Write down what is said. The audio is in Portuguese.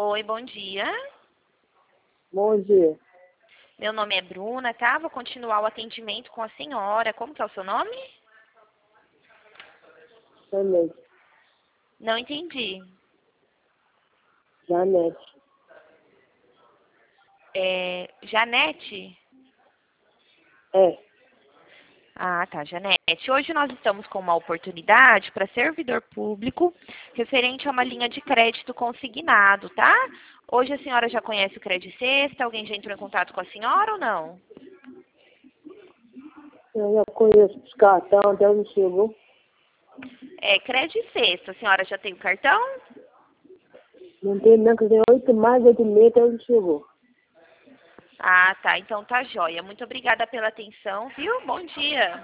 Oi, bom dia. Bom dia. Meu nome é Bruna, tá? Vou continuar o atendimento com a senhora. Como que é o seu nome? Janete. Não entendi. Janete. Janete? É. Ah, tá, Janete. Hoje nós estamos com uma oportunidade para servidor público referente a uma linha de crédito consignado, tá? Hoje a senhora já conhece o Crédito Sexta? Alguém já entrou em contato com a senhora ou não? Eu já conheço os cartões, até não chegou. Crédito Sexta. A senhora já tem o cartão? Não tem não, que tem 8 meses, até não chegou. Ah, tá. Então tá jóia. Muito obrigada pela atenção, viu? Bom dia.